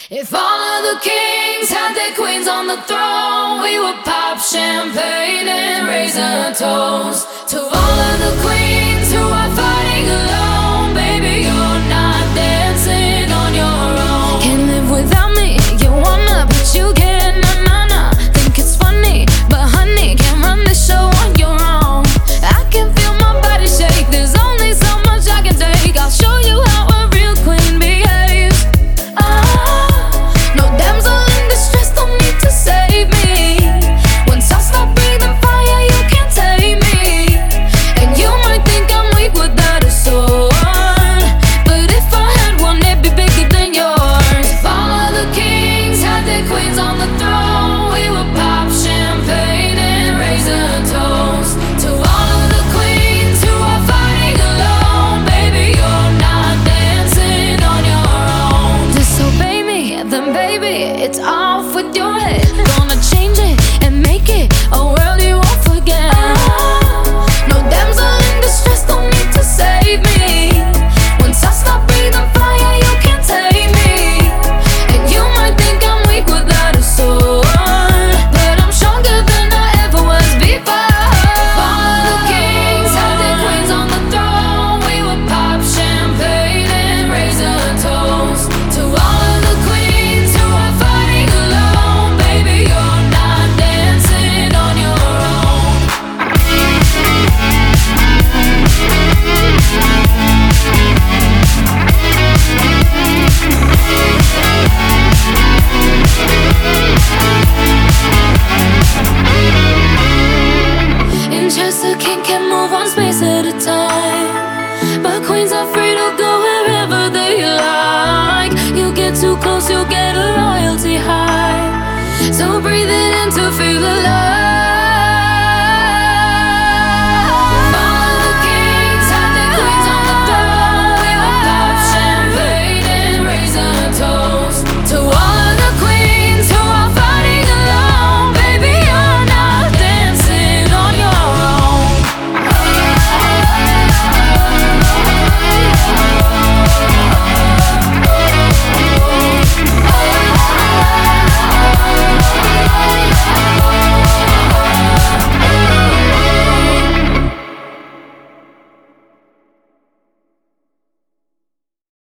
If all of the kings had their queens on the throne, we would pop champagne and raise a toast to all of the queens who are fighting alone. Baby, you're not dancing on your own. Can't live without me, you wanna, but you can't, nah. Think it's funny, but honey, can't run this show on your own. I can feel my body shake, there's only so much I can take. I'll show you how a real queen behaves. No damsel in distress, don't need to save me. Once I stop breathing fire, you can't tame me. And you might think I'm weak without a sword, but if I had one, it'd be bigger than yours. If all of the kings had their queens on the throne, we would pop champagne and raise a toast to all of the queens who are fighting alone. Baby, you're not dancing on your own. Disobey me, then baby, it's off with your head. Gonna change it and make it a world you won't forget. No damsel in distress, don't need to save me. Once I stop breathing fire, you can't take me. And you might think I'm weak without a sword, but I'm stronger than I ever was before. If all of the kings had their queens on the throne, we would pop champagne and raise a toast to all of the queens who are fighting alone. Baby, you're not dancing on your own. In chess, a king can move one space at a time, but queens are free to go wherever they like. You get too close, you'll get a royalty high. So breathe it in to feel alive.